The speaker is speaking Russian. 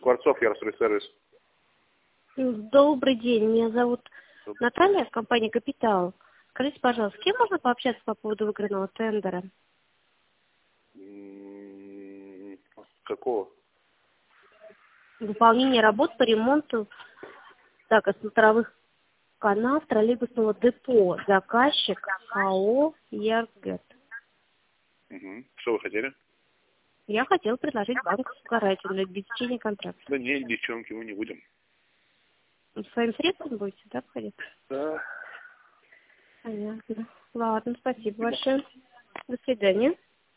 Скворцов, Ярстройсервис. Добрый день, меня зовут Наталья, компания «Капитал». Скажите, пожалуйста, с кем можно пообщаться по поводу выигранного тендера? Какого? Выполнение работ по ремонту смотровых каналов троллейбусного депо. Заказчик АО «Ярсгэт». Что вы хотели? Я хотела предложить банковскую гарантию для течения контракта. Да нет, девчонки, мы не будем. Своим средством будете, да, входить? Да. Понятно. Ладно, спасибо большое. До свидания.